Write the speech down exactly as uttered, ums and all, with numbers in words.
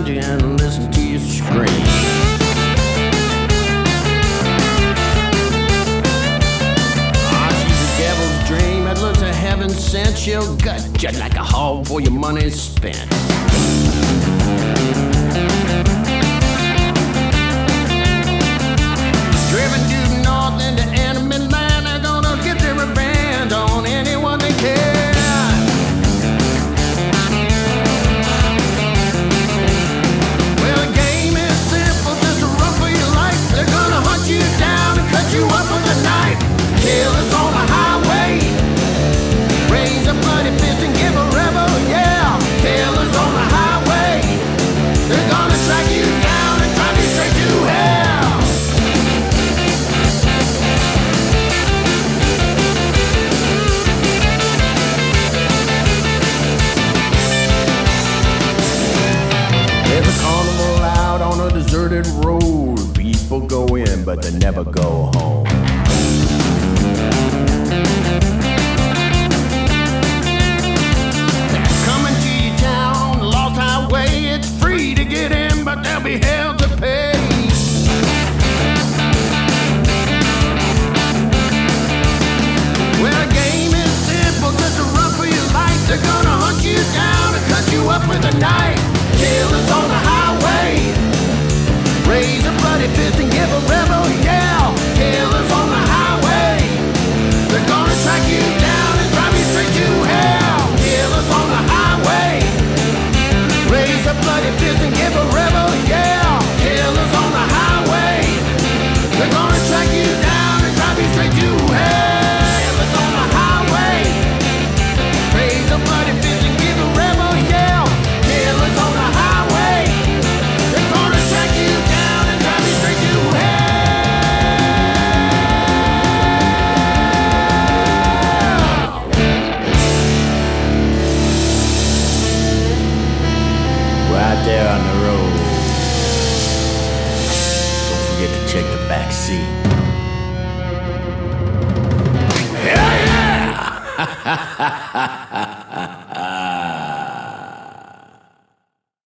around you and listen to you scream. Ah, she's a devil's dream that looks a heaven sent. She'll gut you like a hog before your money's spent. Driven due north into enemy land, they're gonna get their revenge on anyone they can. Well, the game is simple, just a run for your life. They're gonna hunt you down and cut you up with a knife. Killers on the highway, raise a bloody fist and give a rebel, yeah. Killers on the highway, they're gonna track you down and drive you straight to hell. There's a carnival out on a deserted road. People go in, but they never go home. They're coming to your town on the lost highway. It's free to get in, but they'll be held to pay. Well, the game is simple, just a run for your life. They're gonna hunt you down and cut you up with a knife. Killers on the highway, raise a bloody fist and give a rebel yell. Killers on the highway, they're gonna track you down and drive you straight to hell. Killers on the highway, raise a bloody fist and give a rebel yell. Killers on the highway, they're gonna track you down and drive you straight to hell. Killers on the highway, raise a bloody fist and give a rebel yell. Killers on the highway, they're gonna track you down and drive you straight to hell. We're out there on the road. Don't forget to check the back seat. Hell yeah!